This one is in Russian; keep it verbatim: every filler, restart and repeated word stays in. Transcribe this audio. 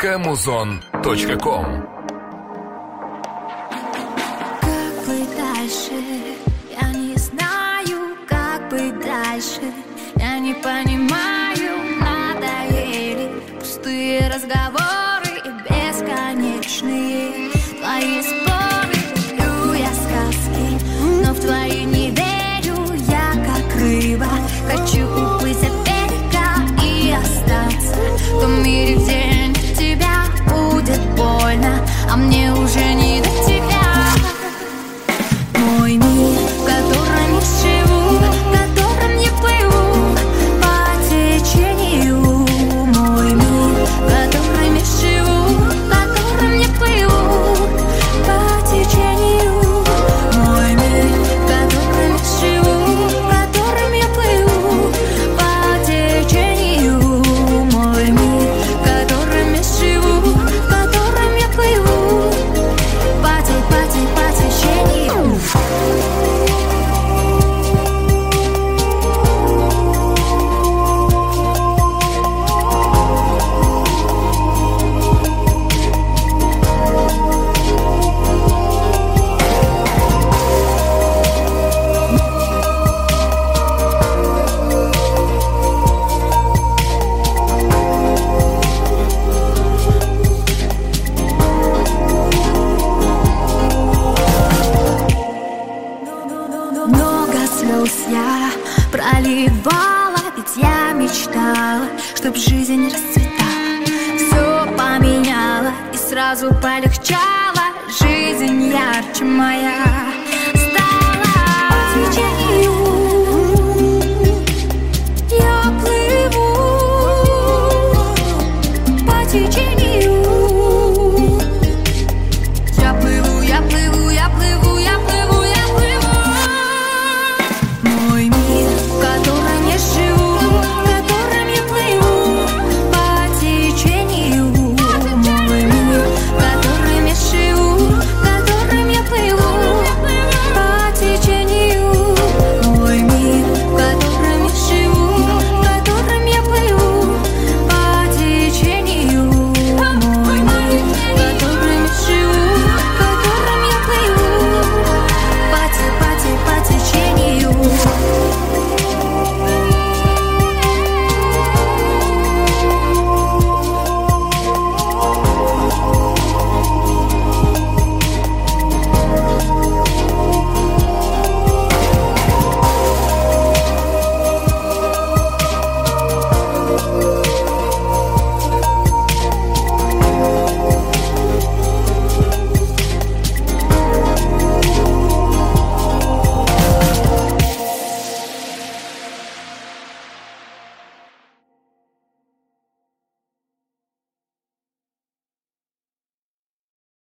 точка музон точка ком. Как быть дальше? Я не знаю, как быть дальше. Я не понимаю, надоели пустые разговоры и бесконечные твои споры. Люблю я сказки, но в твои не верю. Я как рыба, хочу уплыть от берега и остаться в том мире, где нет тебя. Будет больно, а мне уже не до тебя. Мой мир, в котором я живу, в котором я плыву по течению. Мой мир, в котором я живу, в котором я плыву по течению. Мой мир, в котором я живу, в котором я плыву по течению. Мой мир, в котором я живу, в котором я плыву по те, по те, по течению. Много слез я проливала, ведь я мечтала, чтоб жизнь расцветала. Все поменяла и сразу полегчало. Жизнь ярче моя.